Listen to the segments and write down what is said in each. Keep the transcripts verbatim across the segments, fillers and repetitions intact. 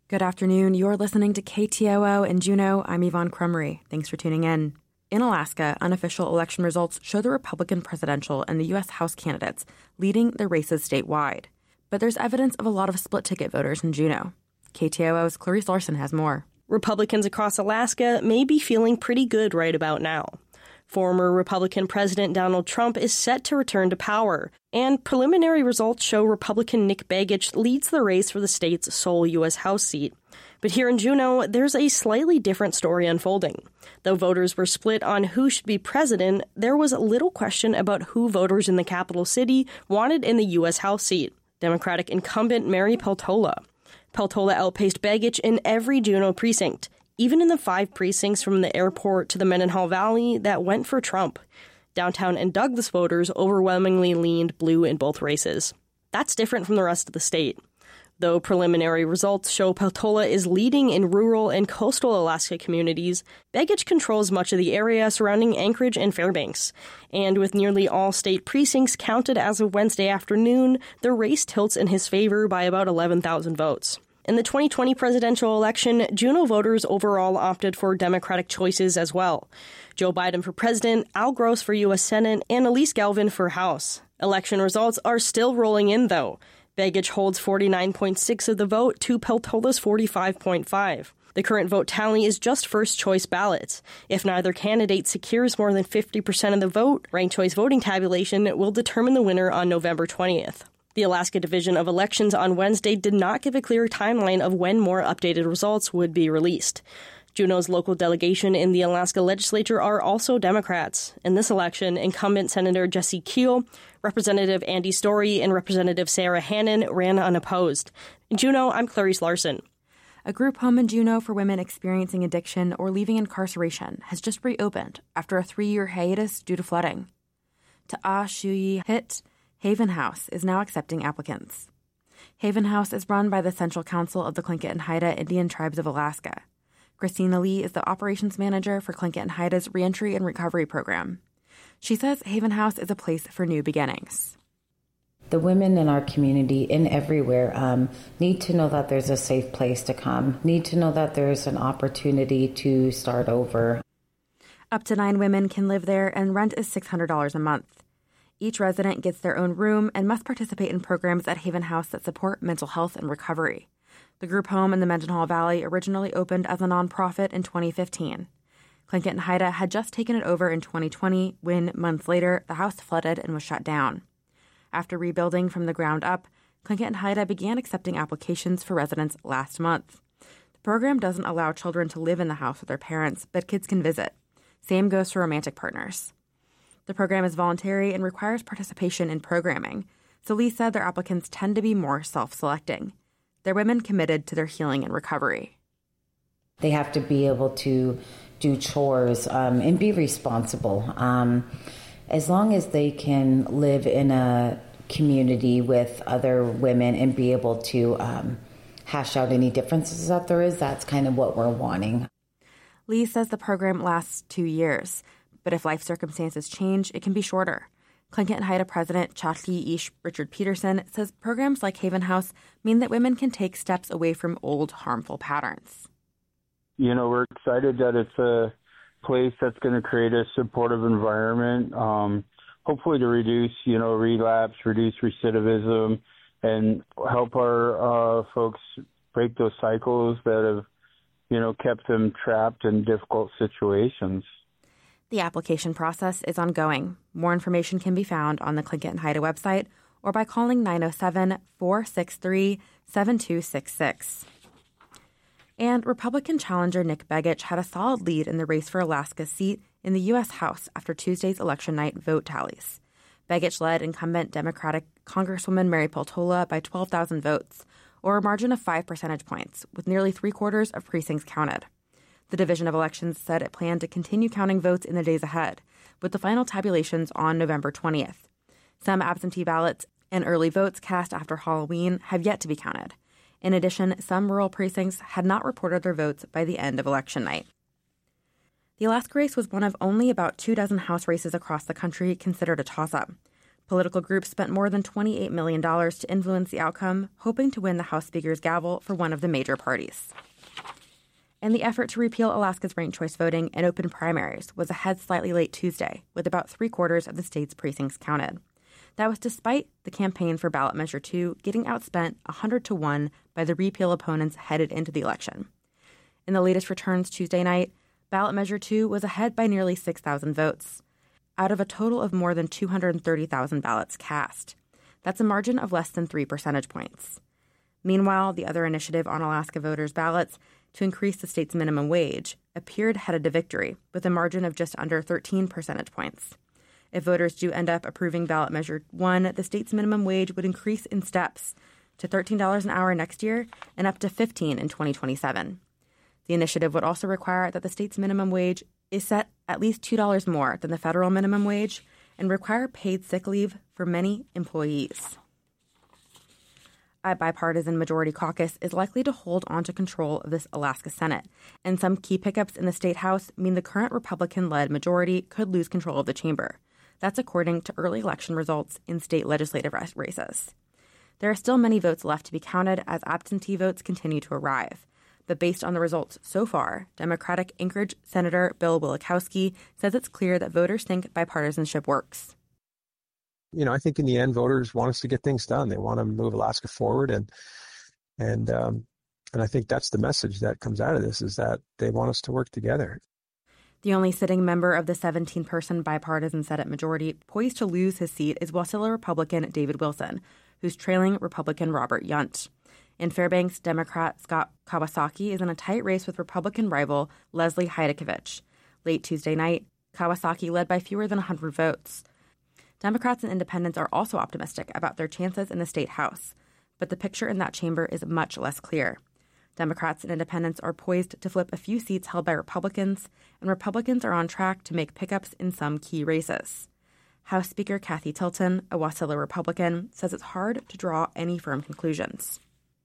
Good afternoon. You're listening to K T O O in Juneau. I'm Yvonne Crumry. Thanks for tuning in. In Alaska, unofficial election results show the Republican presidential and the U S House candidates leading the races statewide. But there's evidence of a lot of split-ticket voters in Juneau. K T O O's Clarice Larson has more. Republicans across Alaska may be feeling pretty good right about now. Former Republican President Donald Trump is set to return to power, and preliminary results show Republican Nick Begich leads the race for the state's sole U S House seat. But here in Juneau, there's a slightly different story unfolding. Though voters were split on who should be president, there was little question about who voters in the capital city wanted in the U S House seat: Democratic incumbent Mary Peltola. Peltola outpaced Begich in every Juneau precinct, even in the five precincts from the airport to the Mendenhall Valley that went for Trump. Downtown and Douglas voters overwhelmingly leaned blue in both races. That's different from the rest of the state. Though preliminary results show Peltola is leading in rural and coastal Alaska communities, Begich controls much of the area surrounding Anchorage and Fairbanks. And with nearly all state precincts counted as of Wednesday afternoon, the race tilts in his favor by about eleven thousand votes. In the twenty twenty presidential election, Juneau voters overall opted for Democratic choices as well. Joe Biden for president, Al Gross for U S Senate, and Elise Galvin for House. Election results are still rolling in, though. Begich holds forty-nine point six of the vote to Peltola's forty-five point five. The current vote tally is just first-choice ballots. If neither candidate secures more than fifty percent of the vote, ranked choice voting tabulation will determine the winner on November twentieth. The Alaska Division of Elections on Wednesday did not give a clear timeline of when more updated results would be released. Juneau's local delegation in the Alaska legislature are also Democrats. In this election, incumbent Senator Jesse Keel, Representative Andy Story, and Representative Sarah Hannon ran unopposed. In Juneau, I'm Clarice Larson. A group home in Juneau for women experiencing addiction or leaving incarceration has just reopened after a three-year hiatus due to flooding. Ta'a Shuyi Hit Haven House is now accepting applicants. Haven House is run by the Central Council of the Tlingit and Haida Indian Tribes of Alaska. Christina Lee is the operations manager for Tlingit and Haida's Reentry and Recovery Program. She says Haven House is a place for new beginnings. The women in our community and everywhere um, need to know that there's a safe place to come, need to know that there's an opportunity to start over. Up to nine women can live there, and rent is six hundred dollars a month. Each resident gets their own room and must participate in programs at Haven House that support mental health and recovery. The group home in the Mendenhall Valley originally opened as a nonprofit in twenty fifteen. Tlingit and Haida had just taken it over in twenty twenty when, months later, the house flooded and was shut down. After rebuilding from the ground up, Tlingit and Haida began accepting applications for residents last month. The program doesn't allow children to live in the house with their parents, but kids can visit. Same goes for romantic partners. The program is voluntary and requires participation in programming, so Lee said their applicants tend to be more self-selecting. They're women committed to their healing and recovery. They have to be able to do chores um, and be responsible. Um, as long as they can live in a community with other women and be able to um, hash out any differences that there is, that's kind of what we're wanting. Lee says the program lasts two years. But if life circumstances change, it can be shorter. Tlingit and Haida President Chakli Ish Richard Peterson says programs like Haven House mean that women can take steps away from old, harmful patterns. You know, we're excited that it's a place that's going to create a supportive environment, um, hopefully to reduce, you know, relapse, reduce recidivism, and help our uh, folks break those cycles that have, you know, kept them trapped in difficult situations. The application process is ongoing. More information can be found on the Tlingit and Haida website or by calling nine oh seven, four six three, seven two six six. And Republican challenger Nick Begich had a solid lead in the race for Alaska's seat in the U S House after Tuesday's election night vote tallies. Begich led incumbent Democratic Congresswoman Mary Peltola by twelve thousand votes, or a margin of five percentage points, with nearly three-quarters of precincts counted. The Division of Elections said it planned to continue counting votes in the days ahead, with the final tabulations on November twentieth. Some absentee ballots and early votes cast after Halloween have yet to be counted. In addition, some rural precincts had not reported their votes by the end of election night. The Alaska race was one of only about two dozen House races across the country considered a toss-up. Political groups spent more than twenty-eight million dollars to influence the outcome, hoping to win the House Speaker's gavel for one of the major parties. And the effort to repeal Alaska's ranked choice voting and open primaries was ahead slightly late Tuesday, with about three-quarters of the state's precincts counted. That was despite the campaign for ballot measure two getting outspent one hundred to one by the repeal opponents headed into the election. In the latest returns Tuesday night, ballot measure two was ahead by nearly six thousand votes, out of a total of more than two hundred thirty thousand ballots cast. That's a margin of less than three percentage points. Meanwhile, the other initiative on Alaska voters' ballots to increase the state's minimum wage appeared headed to victory with a margin of just under thirteen percentage points. If voters do end up approving ballot measure one, the state's minimum wage would increase in steps to thirteen dollars an hour next year and up to fifteen dollars in twenty twenty-seven. The initiative would also require that the state's minimum wage is set at least two dollars more than the federal minimum wage and require paid sick leave for many employees. A bipartisan majority caucus is likely to hold on to control of this Alaska Senate, and some key pickups in the state House mean the current Republican-led majority could lose control of the chamber. That's according to early election results in state legislative races. There are still many votes left to be counted as absentee votes continue to arrive. But based on the results so far, Democratic Anchorage Senator Bill Wielechowski says it's clear that voters think bipartisanship works. You know, I think in the end, voters want us to get things done. They want to move Alaska forward, and and um, and I think that's the message that comes out of this, is that they want us to work together. The only sitting member of the seventeen-person bipartisan Senate majority poised to lose his seat is Wasilla Republican David Wilson, who's trailing Republican Robert Yunt. In Fairbanks, Democrat Scott Kawasaki is in a tight race with Republican rival Leslie Heidekovich. Late Tuesday night, Kawasaki led by fewer than one hundred votes. Democrats and independents are also optimistic about their chances in the state House, but the picture in that chamber is much less clear. Democrats and independents are poised to flip a few seats held by Republicans, and Republicans are on track to make pickups in some key races. House Speaker Kathy Tilton, a Wasilla Republican, says it's hard to draw any firm conclusions.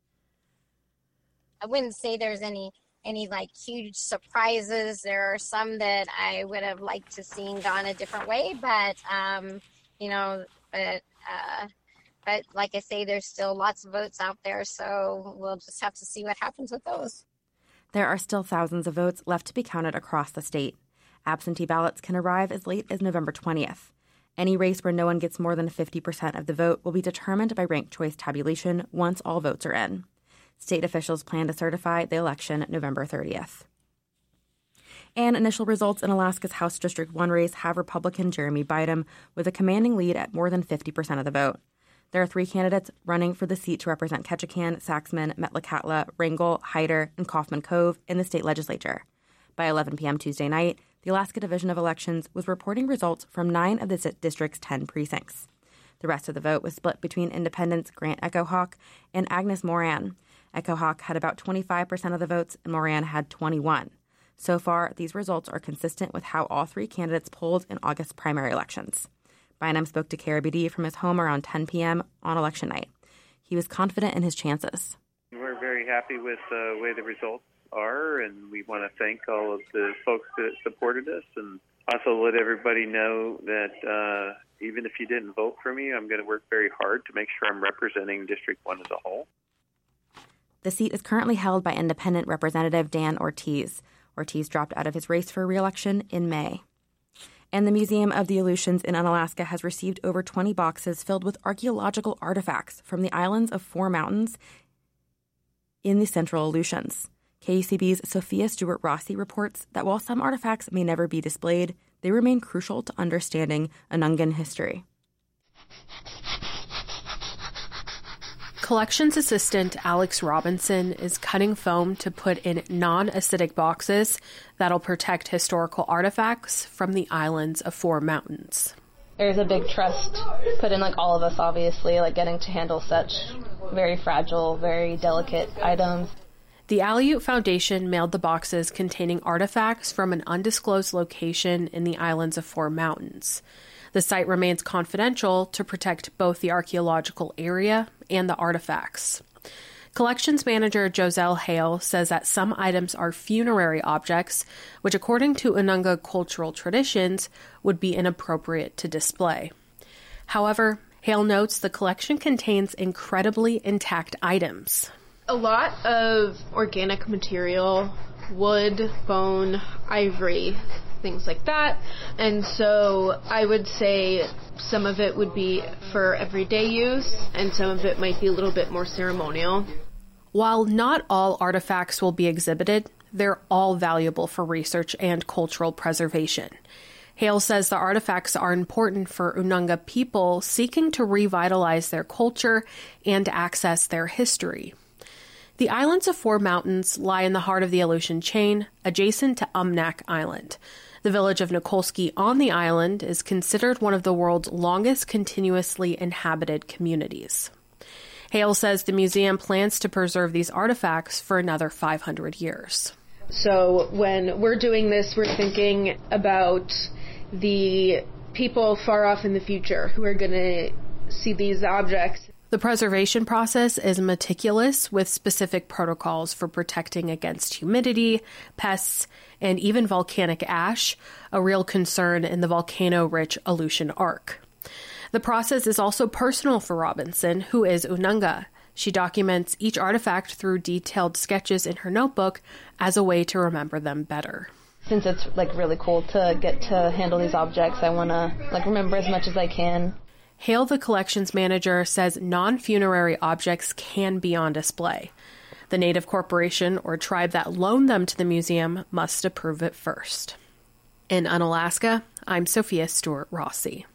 I wouldn't say there's any any like huge surprises. There are some that I would have liked to seen gone a different way, but um, you know, but uh, but like I say, there's still lots of votes out there, so we'll just have to see what happens with those. There are still thousands of votes left to be counted across the state. Absentee ballots can arrive as late as November twentieth. Any race where no one gets more than fifty percent of the vote will be determined by ranked choice tabulation once all votes are in. State officials plan to certify the election November thirtieth. And initial results in Alaska's House District one race have Republican Jeremy Bynum with a commanding lead at more than fifty percent of the vote. There are three candidates running for the seat to represent Ketchikan, Saxman, Metlakatla, Wrangell, Hyder, and Kaufman Cove in the state legislature. By eleven p.m. Tuesday night, the Alaska Division of Elections was reporting results from nine of the district's ten precincts. The rest of the vote was split between independents Grant Echohawk and Agnes Moran. Echohawk had about twenty-five percent of the votes, and Moran had twenty-one. So far, these results are consistent with how all three candidates polled in August primary elections. Bynum spoke to K R B D from his home around ten p.m. on election night. He was confident in his chances. We're very happy with the way the results are, and we want to thank all of the folks that supported us, and also let everybody know that uh, even if you didn't vote for me, I'm going to work very hard to make sure I'm representing District one as a whole. The seat is currently held by independent Representative Dan Ortiz. Ortiz dropped out of his race for re-election in May. And the Museum of the Aleutians in Unalaska has received over twenty boxes filled with archaeological artifacts from the islands of Four Mountains in the Central Aleutians. K U C B's Sophia Stewart-Rossi reports that while some artifacts may never be displayed, they remain crucial to understanding Anungan history. Collections assistant Alex Robinson is cutting foam to put in non-acidic boxes that'll protect historical artifacts from the islands of Four Mountains. There's a big trust put in, like all of us, obviously, like getting to handle such very fragile, very delicate items. The Aleut Foundation mailed the boxes containing artifacts from an undisclosed location in the islands of Four Mountains. The site remains confidential to protect both the archaeological area and the artifacts. Collections manager Joselle Hale says that some items are funerary objects, which according to Anunga cultural traditions would be inappropriate to display. However, Hale notes the collection contains incredibly intact items. A lot of organic material, wood, bone, ivory, things like that. And so I would say some of it would be for everyday use, and some of it might be a little bit more ceremonial. While not all artifacts will be exhibited, they're all valuable for research and cultural preservation. Hale says the artifacts are important for Ununga people seeking to revitalize their culture and access their history. The Islands of Four Mountains lie in the heart of the Aleutian chain, adjacent to Umnak Island. The village of Nikolsky on the island is considered one of the world's longest continuously inhabited communities. Hale says the museum plans to preserve these artifacts for another five hundred years. So when we're doing this, we're thinking about the people far off in the future who are going to see these objects. The preservation process is meticulous, with specific protocols for protecting against humidity, pests, and even volcanic ash, a real concern in the volcano-rich Aleutian Arc. The process is also personal for Robinson, who is Ununga. She documents each artifact through detailed sketches in her notebook as a way to remember them better. Since it's like really cool to get to handle these objects, I want to like remember as much as I can. Hale, the collections manager, says non-funerary objects can be on display. The native corporation or tribe that loaned them to the museum must approve it first. In Unalaska, I'm Sophia Stewart Rossi.